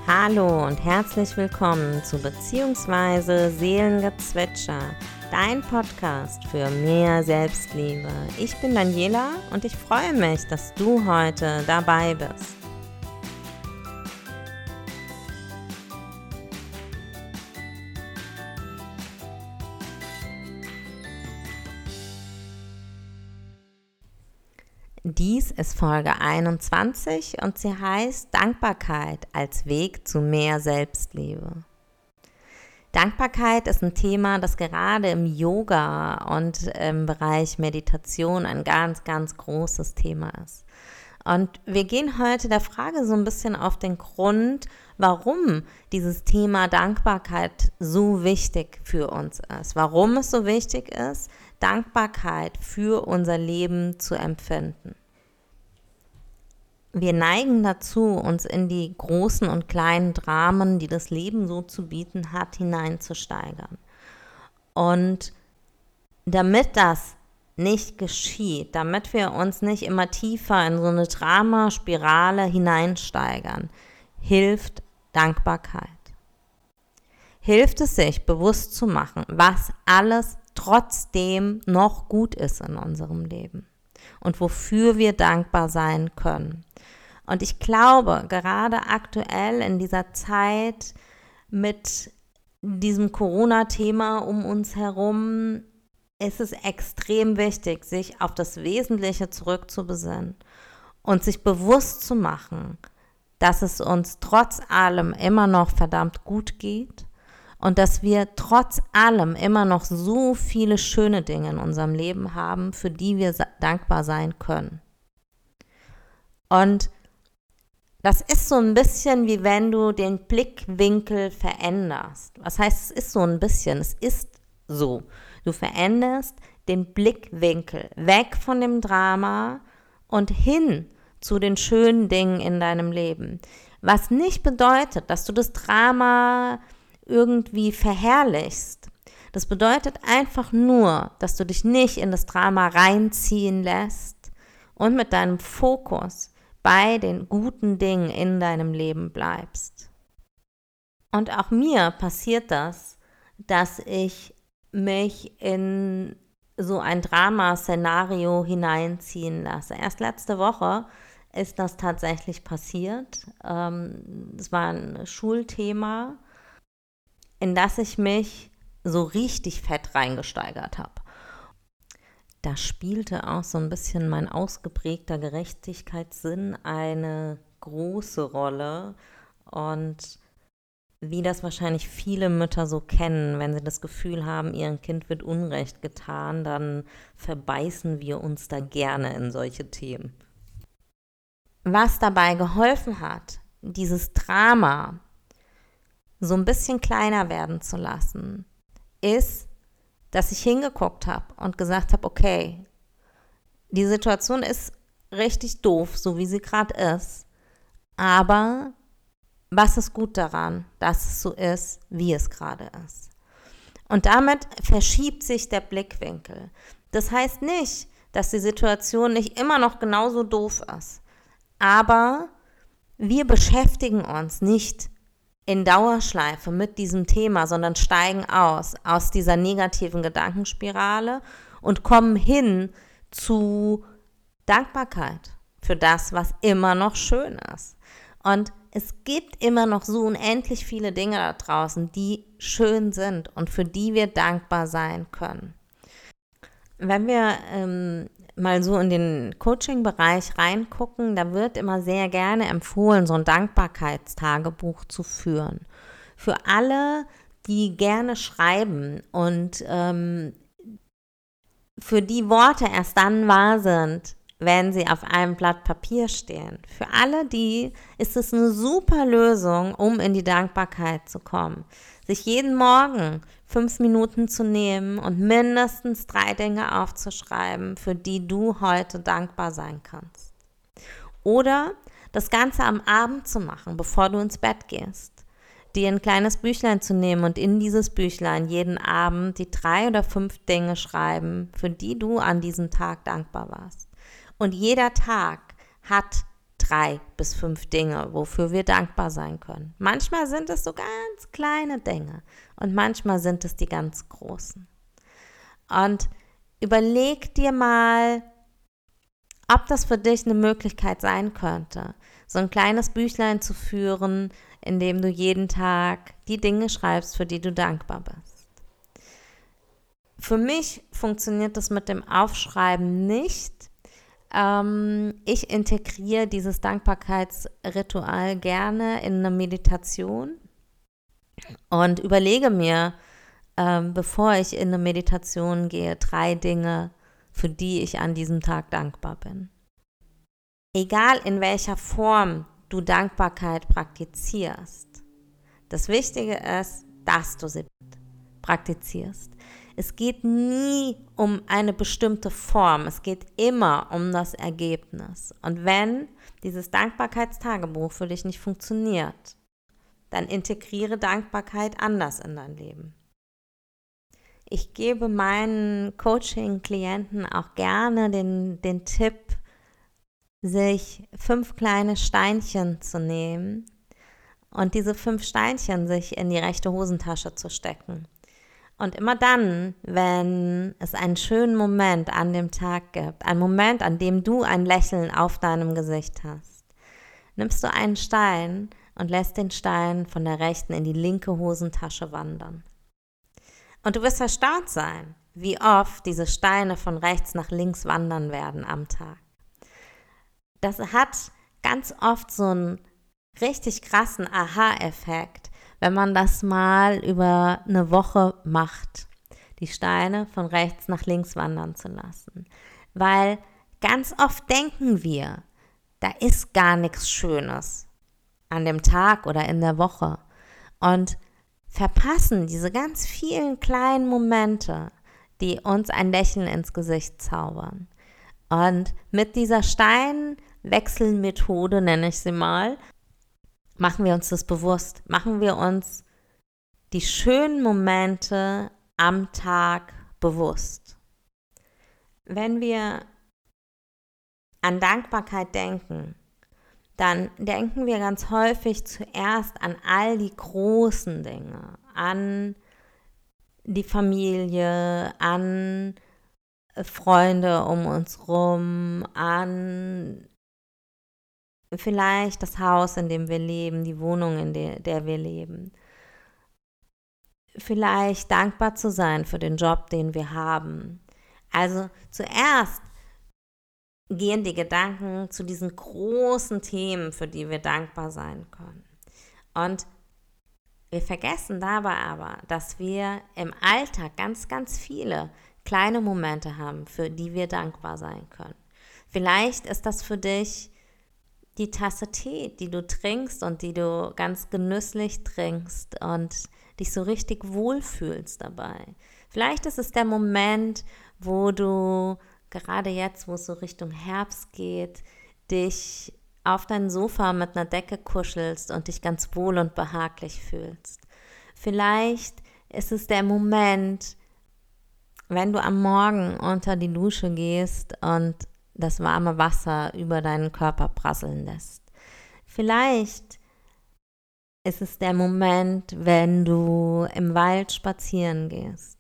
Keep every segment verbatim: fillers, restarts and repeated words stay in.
Hallo und herzlich willkommen zu Beziehungsweise Seelengezwitscher, dein Podcast für mehr Selbstliebe. Ich bin Daniela und ich freue mich, dass du heute dabei bist. Dies ist Folge einundzwanzig und sie heißt Dankbarkeit als Weg zu mehr Selbstliebe. Dankbarkeit ist ein Thema, das gerade im Yoga und im Bereich Meditation ein ganz, ganz großes Thema ist. Und wir gehen heute der Frage so ein bisschen auf den Grund, warum dieses Thema Dankbarkeit so wichtig für uns ist. Warum es so wichtig ist, Dankbarkeit für unser Leben zu empfinden. Wir neigen dazu, uns in die großen und kleinen Dramen, die das Leben so zu bieten hat, hineinzusteigern. Und damit das nicht geschieht, damit wir uns nicht immer tiefer in so eine Dramaspirale hineinsteigern, hilft Dankbarkeit. Hilft es sich, bewusst zu machen, was alles trotzdem noch gut ist in unserem Leben und wofür wir dankbar sein können. Und ich glaube, gerade aktuell in dieser Zeit mit diesem Corona-Thema um uns herum, ist es extrem wichtig, sich auf das Wesentliche zurückzubesinnen und sich bewusst zu machen, dass es uns trotz allem immer noch verdammt gut geht und dass wir trotz allem immer noch so viele schöne Dinge in unserem Leben haben, für die wir dankbar sein können. Und das ist so ein bisschen, wie wenn du den Blickwinkel veränderst. Was heißt, es ist so ein bisschen, es ist so. Du veränderst den Blickwinkel weg von dem Drama und hin zu den schönen Dingen in deinem Leben. Was nicht bedeutet, dass du das Drama irgendwie verherrlichst. Das bedeutet einfach nur, dass du dich nicht in das Drama reinziehen lässt und mit deinem Fokus bei den guten Dingen in deinem Leben bleibst. Und auch mir passiert das, dass ich mich in so ein Dramaszenario hineinziehen lasse. Erst letzte Woche ist das tatsächlich passiert. Es war ein Schulthema, in das ich mich so richtig fett reingesteigert habe. Da spielte auch so ein bisschen mein ausgeprägter Gerechtigkeitssinn eine große Rolle und wie das wahrscheinlich viele Mütter so kennen, wenn sie das Gefühl haben, ihrem Kind wird Unrecht getan, dann verbeißen wir uns da gerne in solche Themen. Was dabei geholfen hat, dieses Drama so ein bisschen kleiner werden zu lassen, ist, dass ich hingeguckt habe und gesagt habe, okay, die Situation ist richtig doof, so wie sie gerade ist, aber was ist gut daran, dass es so ist, wie es gerade ist? Und damit verschiebt sich der Blickwinkel. Das heißt nicht, dass die Situation nicht immer noch genauso doof ist, aber wir beschäftigen uns nicht in Dauerschleife mit diesem Thema, sondern steigen aus, aus dieser negativen Gedankenspirale und kommen hin zu Dankbarkeit für das, was immer noch schön ist. Und es gibt immer noch so unendlich viele Dinge da draußen, die schön sind und für die wir dankbar sein können. Wenn wir ähm, mal so in den Coaching-Bereich reingucken, da wird immer sehr gerne empfohlen, so ein Dankbarkeitstagebuch zu führen. Für alle, die gerne schreiben und ähm, für die Worte erst dann wahr sind, wenn sie auf einem Blatt Papier stehen. Für alle die ist es eine super Lösung, um in die Dankbarkeit zu kommen. Sich jeden Morgen fünf Minuten zu nehmen und mindestens drei Dinge aufzuschreiben, für die du heute dankbar sein kannst. Oder das Ganze am Abend zu machen, bevor du ins Bett gehst. Dir ein kleines Büchlein zu nehmen und in dieses Büchlein jeden Abend die drei oder fünf Dinge schreiben, für die du an diesem Tag dankbar warst. Und jeder Tag hat drei bis fünf Dinge, wofür wir dankbar sein können. Manchmal sind es so ganz kleine Dinge und manchmal sind es die ganz großen. Und überleg dir mal, ob das für dich eine Möglichkeit sein könnte, so ein kleines Büchlein zu führen, in dem du jeden Tag die Dinge schreibst, für die du dankbar bist. Für mich funktioniert das mit dem Aufschreiben nicht. Ähm, ich integriere dieses Dankbarkeitsritual gerne in eine Meditation und überlege mir, ähm, bevor ich in eine Meditation gehe, drei Dinge, für die ich an diesem Tag dankbar bin. Egal in welcher Form du Dankbarkeit praktizierst, das Wichtige ist, dass du sie praktizierst. Es geht nie um eine bestimmte Form, es geht immer um das Ergebnis. Und wenn dieses Dankbarkeitstagebuch für dich nicht funktioniert, dann integriere Dankbarkeit anders in dein Leben. Ich gebe meinen Coaching-Klienten auch gerne den, den Tipp, sich fünf kleine Steinchen zu nehmen und diese fünf Steinchen sich in die rechte Hosentasche zu stecken. Und immer dann, wenn es einen schönen Moment an dem Tag gibt, einen Moment, an dem du ein Lächeln auf deinem Gesicht hast, nimmst du einen Stein und lässt den Stein von der rechten in die linke Hosentasche wandern. Und du wirst erstaunt sein, wie oft diese Steine von rechts nach links wandern werden am Tag. Das hat ganz oft so einen richtig krassen Aha-Effekt, wenn man das mal über eine Woche macht, die Steine von rechts nach links wandern zu lassen. Weil ganz oft denken wir, da ist gar nichts Schönes an dem Tag oder in der Woche und verpassen diese ganz vielen kleinen Momente, die uns ein Lächeln ins Gesicht zaubern. Und mit dieser Steinwechselmethode, nenne ich sie mal, machen wir uns das bewusst, machen wir uns die schönen Momente am Tag bewusst. Wenn wir an Dankbarkeit denken, dann denken wir ganz häufig zuerst an all die großen Dinge, an die Familie, an Freunde um uns rum, an vielleicht das Haus, in dem wir leben, die Wohnung, in der, der wir leben. Vielleicht dankbar zu sein für den Job, den wir haben. Also zuerst gehen die Gedanken zu diesen großen Themen, für die wir dankbar sein können. Und wir vergessen dabei aber, dass wir im Alltag ganz, ganz viele kleine Momente haben, für die wir dankbar sein können. Vielleicht ist das für dich die Tasse Tee, die du trinkst und die du ganz genüsslich trinkst und dich so richtig wohlfühlst dabei. Vielleicht ist es der Moment, wo du gerade jetzt, wo es so Richtung Herbst geht, dich auf dein Sofa mit einer Decke kuschelst und dich ganz wohl und behaglich fühlst. Vielleicht ist es der Moment, wenn du am Morgen unter die Dusche gehst und das warme Wasser über deinen Körper prasseln lässt. Vielleicht ist es der Moment, wenn du im Wald spazieren gehst.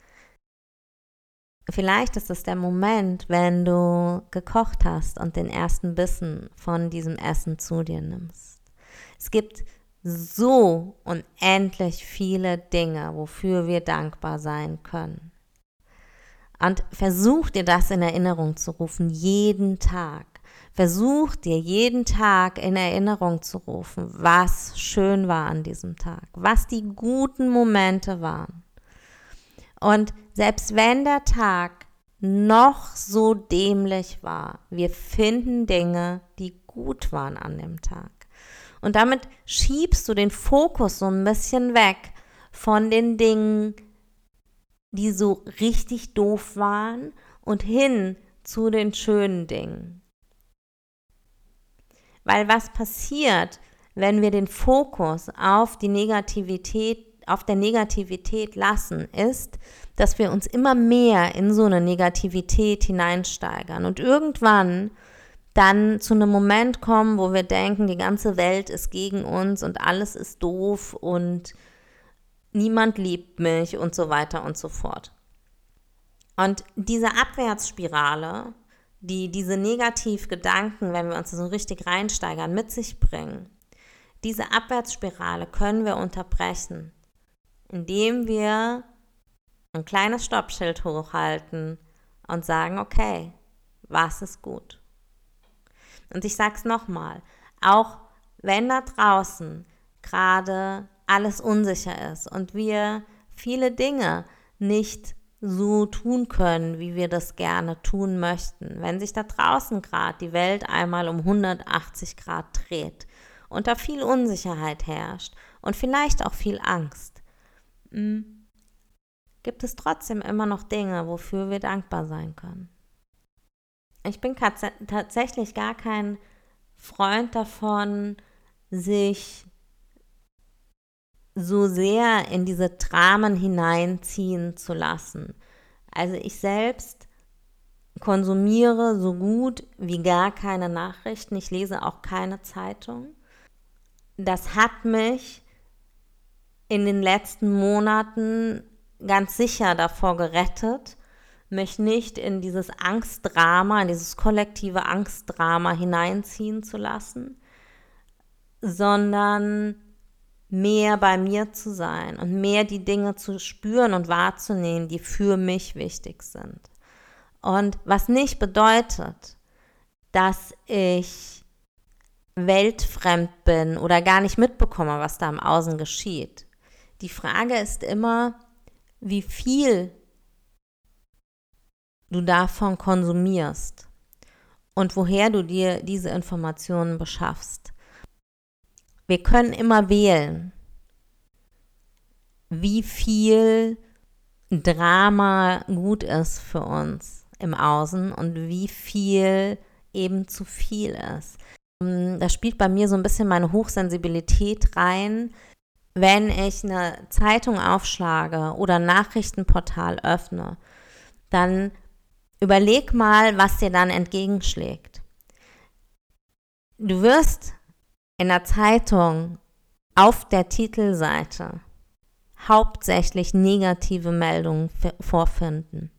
Vielleicht ist es der Moment, wenn du gekocht hast und den ersten Bissen von diesem Essen zu dir nimmst. Es gibt so unendlich viele Dinge, wofür wir dankbar sein können. Und versuch dir das in Erinnerung zu rufen, jeden Tag. Versuch dir jeden Tag in Erinnerung zu rufen, was schön war an diesem Tag, was die guten Momente waren. Und selbst wenn der Tag noch so dämlich war, wir finden Dinge, die gut waren an dem Tag. Und damit schiebst du den Fokus so ein bisschen weg von den Dingen, die so richtig doof waren und hin zu den schönen Dingen. Weil was passiert, wenn wir den Fokus auf die Negativität, auf der Negativität lassen, ist, dass wir uns immer mehr in so eine Negativität hineinsteigern. Und irgendwann dann zu einem Moment kommen, wo wir denken, die ganze Welt ist gegen uns und alles ist doof und niemand liebt mich und so weiter und so fort. Und diese Abwärtsspirale, die diese Negativgedanken, wenn wir uns so richtig reinsteigern, mit sich bringen, diese Abwärtsspirale können wir unterbrechen, indem wir ein kleines Stoppschild hochhalten und sagen, okay, was ist gut? Und ich sag's nochmal, auch wenn da draußen gerade alles unsicher ist und wir viele Dinge nicht so tun können, wie wir das gerne tun möchten, wenn sich da draußen gerade die Welt einmal um hundertachtzig Grad dreht und da viel Unsicherheit herrscht und vielleicht auch viel Angst, gibt es trotzdem immer noch Dinge, wofür wir dankbar sein können. Ich bin tatsächlich gar kein Freund davon, sich so sehr in diese Dramen hineinziehen zu lassen. Also ich selbst konsumiere so gut wie gar keine Nachrichten. Ich lese auch keine Zeitung. Das hat mich in den letzten Monaten ganz sicher davor gerettet, mich nicht in dieses Angstdrama, in dieses kollektive Angstdrama hineinziehen zu lassen, sondern mehr bei mir zu sein und mehr die Dinge zu spüren und wahrzunehmen, die für mich wichtig sind. Und was nicht bedeutet, dass ich weltfremd bin oder gar nicht mitbekomme, was da im Außen geschieht. Die Frage ist immer, wie viel du davon konsumierst und woher du dir diese Informationen beschaffst. Wir können immer wählen, wie viel Drama gut ist für uns im Außen und wie viel eben zu viel ist. Da spielt bei mir so ein bisschen meine Hochsensibilität rein. Wenn ich eine Zeitung aufschlage oder ein Nachrichtenportal öffne, dann überleg mal, was dir dann entgegenschlägt. Du wirst in der Zeitung auf der Titelseite hauptsächlich negative Meldungen f- vorfinden.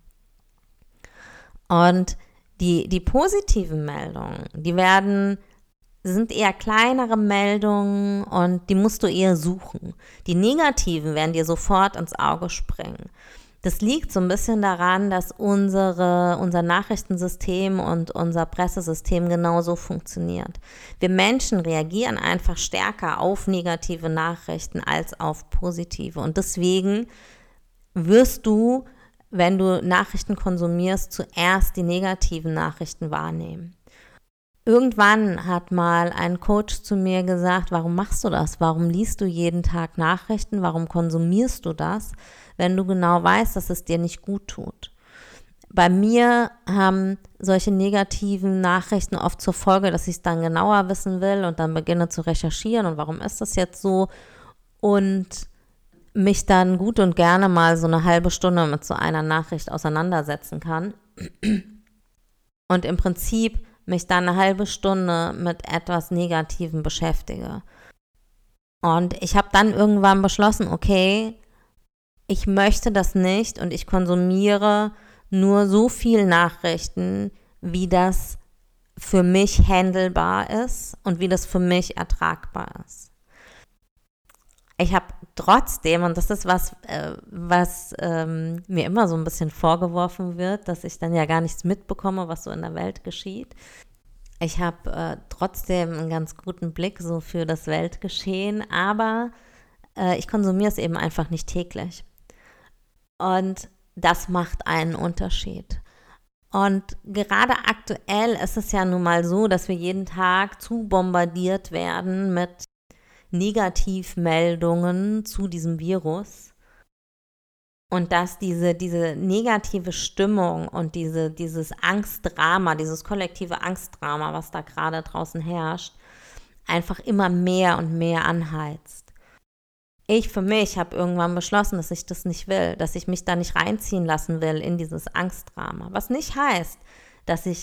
Und die, die positiven Meldungen, die werden, sind eher kleinere Meldungen und die musst du eher suchen. Die negativen werden dir sofort ins Auge springen. Das liegt so ein bisschen daran, dass unsere, unser Nachrichtensystem und unser Pressesystem genauso funktioniert. Wir Menschen reagieren einfach stärker auf negative Nachrichten als auf positive. Und deswegen wirst du, wenn du Nachrichten konsumierst, zuerst die negativen Nachrichten wahrnehmen. Irgendwann hat mal ein Coach zu mir gesagt, warum machst du das? Warum liest du jeden Tag Nachrichten? Warum konsumierst du das, wenn du genau weißt, dass es dir nicht gut tut? Bei mir haben solche negativen Nachrichten oft zur Folge, dass ich es dann genauer wissen will und dann beginne zu recherchieren und warum ist das jetzt so und mich dann gut und gerne mal so eine halbe Stunde mit so einer Nachricht auseinandersetzen kann und im Prinzip mich dann eine halbe Stunde mit etwas Negativem beschäftige. Und ich habe dann irgendwann beschlossen, okay, ich möchte das nicht und ich konsumiere nur so viel Nachrichten, wie das für mich handelbar ist und wie das für mich ertragbar ist. Ich habe trotzdem, und das ist was, äh, was ähm, mir immer so ein bisschen vorgeworfen wird, dass ich dann ja gar nichts mitbekomme, was so in der Welt geschieht. Ich habe äh, trotzdem einen ganz guten Blick so für das Weltgeschehen, aber äh, ich konsumiere es eben einfach nicht täglich. Und das macht einen Unterschied. Und gerade aktuell ist es ja nun mal so, dass wir jeden Tag zu bombardiert werden mit Negativmeldungen zu diesem Virus und dass diese, diese negative Stimmung und diese, dieses Angstdrama, dieses kollektive Angstdrama, was da gerade draußen herrscht, einfach immer mehr und mehr anheizt. Ich für mich habe irgendwann beschlossen, dass ich das nicht will, dass ich mich da nicht reinziehen lassen will in dieses Angstdrama, was nicht heißt, dass ich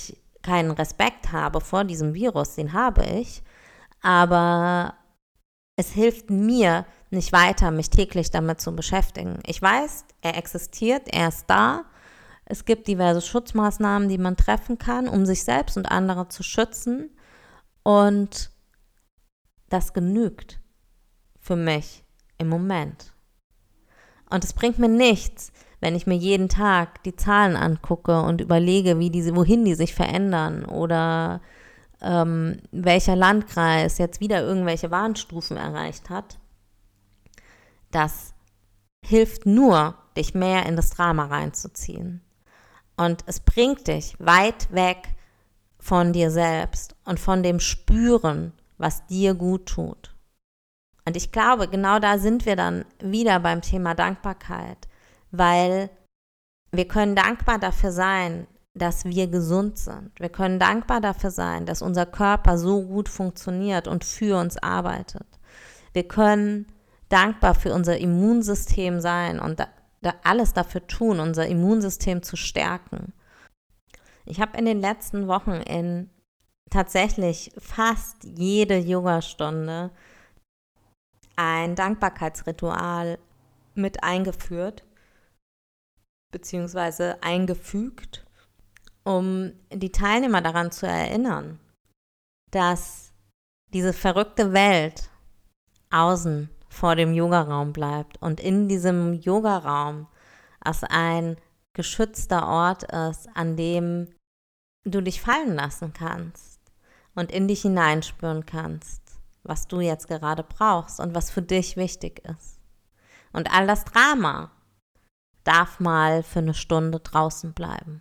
keinen Respekt habe vor diesem Virus, den habe ich, aber es hilft mir nicht weiter, mich täglich damit zu beschäftigen. Ich weiß, er existiert, er ist da. Es gibt diverse Schutzmaßnahmen, die man treffen kann, um sich selbst und andere zu schützen. Und das genügt für mich im Moment. Und es bringt mir nichts, wenn ich mir jeden Tag die Zahlen angucke und überlege, wie diese, wohin die sich verändern oder ähm, welcher Landkreis jetzt wieder irgendwelche Warnstufen erreicht hat. Das hilft nur, dich mehr in das Drama reinzuziehen. Und es bringt dich weit weg von dir selbst und von dem Spüren, was dir gut tut. Und ich glaube, genau da sind wir dann wieder beim Thema Dankbarkeit, weil wir können dankbar dafür sein, dass wir gesund sind. Wir können dankbar dafür sein, dass unser Körper so gut funktioniert und für uns arbeitet. Wir können dankbar für unser Immunsystem sein und da, da alles dafür tun, unser Immunsystem zu stärken. Ich habe in den letzten Wochen in tatsächlich fast jede Yogastunde ein Dankbarkeitsritual mit eingeführt beziehungsweise eingefügt, um die Teilnehmer daran zu erinnern, dass diese verrückte Welt außen vor dem Yogaraum bleibt und in diesem Yogaraum es ein geschützter Ort ist, an dem du dich fallen lassen kannst und in dich hineinspüren kannst, was du jetzt gerade brauchst und was für dich wichtig ist. Und all das Drama darf mal für eine Stunde draußen bleiben.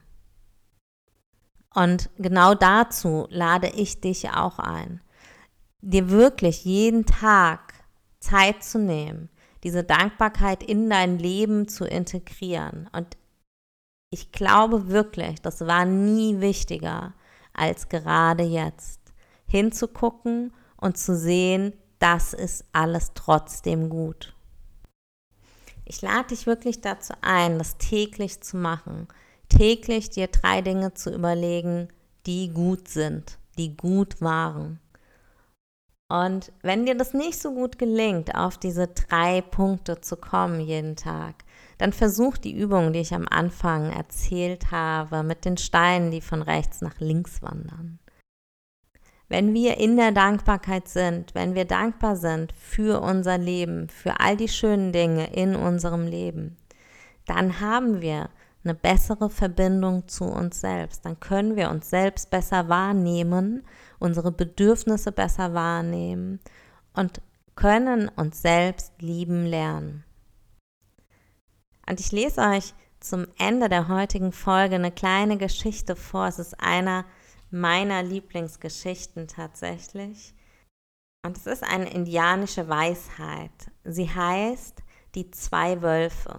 Und genau dazu lade ich dich auch ein, dir wirklich jeden Tag Zeit zu nehmen, diese Dankbarkeit in dein Leben zu integrieren. Und ich glaube wirklich, das war nie wichtiger als gerade jetzt, hinzugucken und zu sehen, das ist alles trotzdem gut. Ich lade dich wirklich dazu ein, das täglich zu machen, täglich dir drei Dinge zu überlegen, die gut sind, die gut waren. Und wenn dir das nicht so gut gelingt, auf diese drei Punkte zu kommen jeden Tag, dann versuch die Übung, die ich am Anfang erzählt habe, mit den Steinen, die von rechts nach links wandern. Wenn wir in der Dankbarkeit sind, wenn wir dankbar sind für unser Leben, für all die schönen Dinge in unserem Leben, dann haben wir eine bessere Verbindung zu uns selbst. Dann können wir uns selbst besser wahrnehmen, unsere Bedürfnisse besser wahrnehmen und können uns selbst lieben lernen. Und ich lese euch zum Ende der heutigen Folge eine kleine Geschichte vor. Es ist einer meiner Lieblingsgeschichten tatsächlich. Und es ist eine indianische Weisheit. Sie heißt Die zwei Wölfe.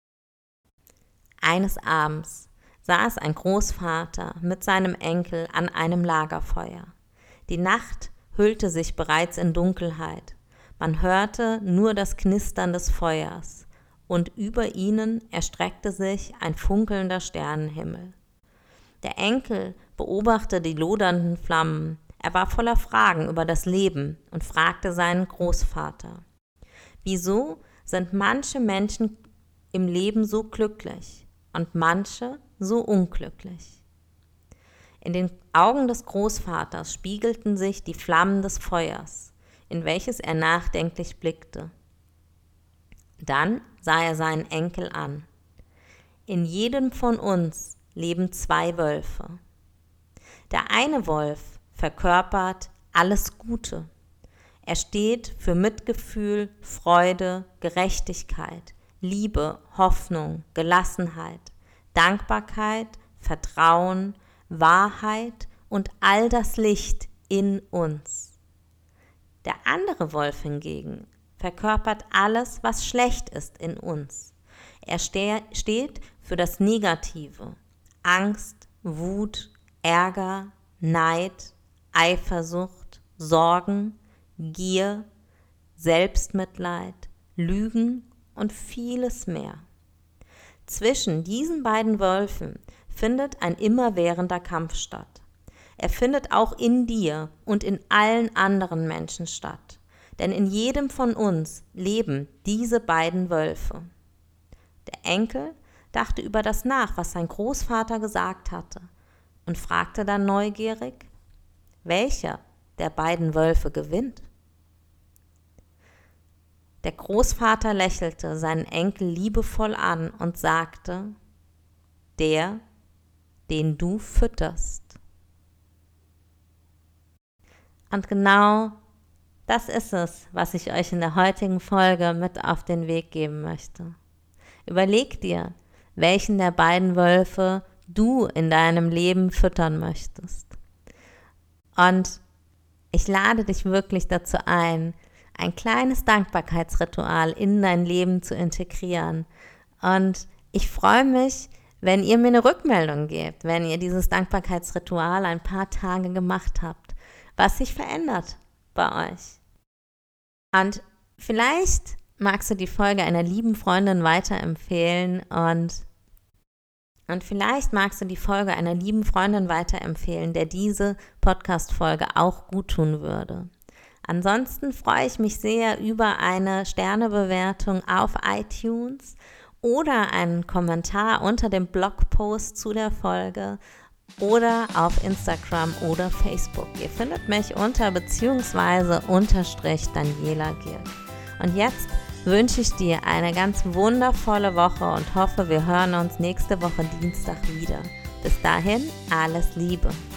Eines Abends saß ein Großvater mit seinem Enkel an einem Lagerfeuer. Die Nacht hüllte sich bereits in Dunkelheit. Man hörte nur das Knistern des Feuers und über ihnen erstreckte sich ein funkelnder Sternenhimmel. Der Enkel beobachtete die lodernden Flammen. Er war voller Fragen über das Leben und fragte seinen Großvater: Wieso sind manche Menschen im Leben so glücklich und manche so unglücklich? In den Augen des Großvaters spiegelten sich die Flammen des Feuers, in welches er nachdenklich blickte. Dann sah er seinen Enkel an. In jedem von uns leben zwei Wölfe. Der eine Wolf verkörpert alles Gute. Er steht für Mitgefühl, Freude, Gerechtigkeit, Liebe, Hoffnung, Gelassenheit, Dankbarkeit, Vertrauen, Wahrheit und all das Licht in uns. Der andere Wolf hingegen verkörpert alles, was schlecht ist in uns. Er ste- steht für das Negative, Angst, Wut, Ärger, Neid, Eifersucht, Sorgen, Gier, Selbstmitleid, Lügen und vieles mehr. Zwischen diesen beiden Wölfen findet ein immerwährender Kampf statt. Er findet auch in dir und in allen anderen Menschen statt. Denn in jedem von uns leben diese beiden Wölfe. Der Enkel dachte über das nach, was sein Großvater gesagt hatte, und fragte dann neugierig, welcher der beiden Wölfe gewinnt. Der Großvater lächelte seinen Enkel liebevoll an und sagte, der, den du fütterst. Und genau das ist es, was ich euch in der heutigen Folge mit auf den Weg geben möchte. Überleg dir, welchen der beiden Wölfe du in deinem Leben füttern möchtest. Und ich lade dich wirklich dazu ein, ein kleines Dankbarkeitsritual in dein Leben zu integrieren. Und ich freue mich, wenn ihr mir eine Rückmeldung gebt, wenn ihr dieses Dankbarkeitsritual ein paar Tage gemacht habt, was sich verändert bei euch. Und vielleicht magst du die Folge einer lieben Freundin weiterempfehlen und, und vielleicht magst du die Folge einer lieben Freundin weiterempfehlen, der diese Podcast-Folge auch gut tun würde. Ansonsten freue ich mich sehr über eine Sternebewertung auf iTunes oder einen Kommentar unter dem Blogpost zu der Folge oder auf Instagram oder Facebook. Ihr findet mich unter beziehungsweise unterstrich Daniela Girk. Und jetzt wünsche ich dir eine ganz wundervolle Woche und hoffe, wir hören uns nächste Woche Dienstag wieder. Bis dahin, alles Liebe.